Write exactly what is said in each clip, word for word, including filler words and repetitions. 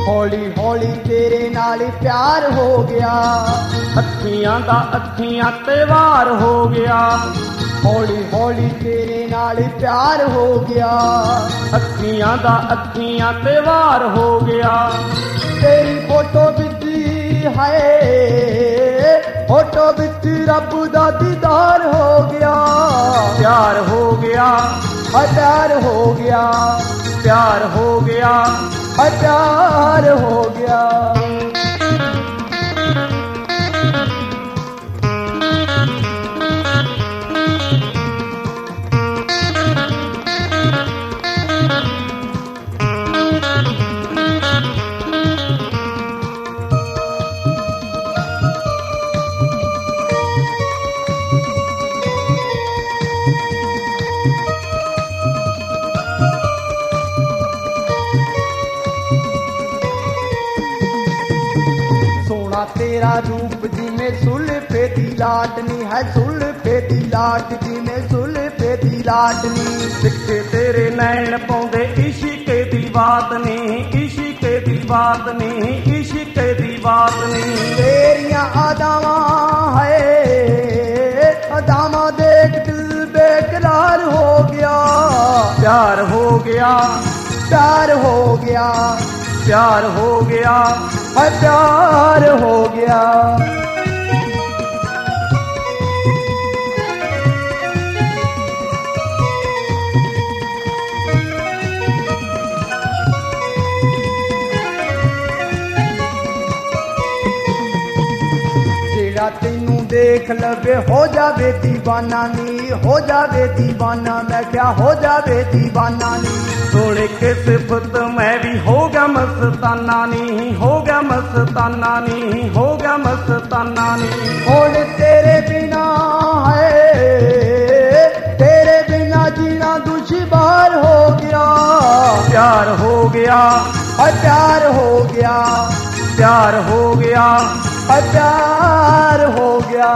हौली हौली तेरे नाल प्यार हो गया, ਅੱਖੀਆਂ ਦਾ ਅੱਖੀਆਂ ਤੇ ਵਾਰ ਹੋ ਗਿਆ, हौली हौली तेरे नाल प्यार हो गया, ਅੱਖੀਆਂ ਦਾ ਅੱਖੀਆਂ ਤੇ ਵਾਰ ਹੋ ਗਿਆ। तेरी फोटो बिच है फोटो बिच रब दा दीदार हो गया, प्यार हो गया, है प्यार हो गया, प्यार हो गया, है प्यार हो गया। तेरा रूप जिमें सुल्फे दी लाटनी है, सुल्फे दी लाट जिमें सुल्फे दी लाटनी। सिक्के तेरे नैन पाउंदे इश्क दी बात नहीं, इश्क दी बात नहीं, इश्क दी बात नहीं। तेरियां अदावां है अदावां देख दिल बेकरार हो गया, प्यार हो गया, प्यार हो गया, प्यार हो गया, है प्यार हो गया। जेड़ा तेनू देख लवे हो जावे दीवाना नी, हो जावे दीवाना, मैं क्या हो जावे दीवाना नी। सोने के सिफत मैं भी होगा मस्ताना नी, होगा मस्ताना नी, होगा मस्ताना नी। हुण तेरे बिना है तेरे बिना जीना दुश्वार हो गया, प्यार हो गया, है प्यार हो गया, प्यार हो गया, है प्यार हो गया।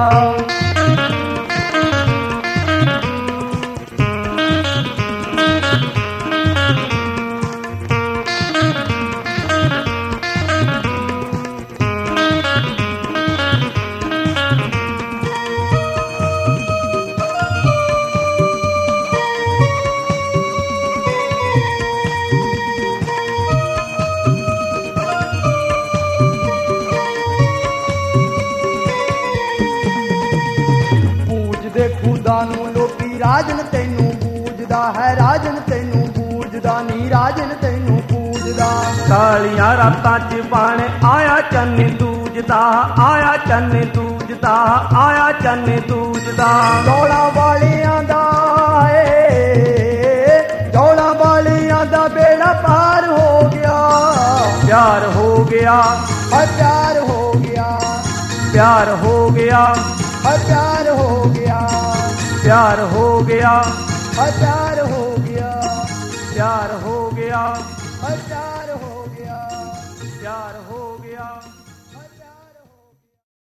खुदा नू लोकी राजन तेनू पूजदा है, राजन तेनू पूजदा नी, राजन तेनू पूजदा। कालियां रातां च बण आया चन्न दूजदा, आया चन्न दूजदा, आया चन्न दूजदा। दौड़ा वालियां दा है दौड़ा वालियां दा बेड़ा पार हो गया, प्यार हो गया, है प्यार हो गया, प्यार हो गया, है प्यार हो गया, प्यार हो गया, है प्यार हो गया, प्यार हो गया, है प्यार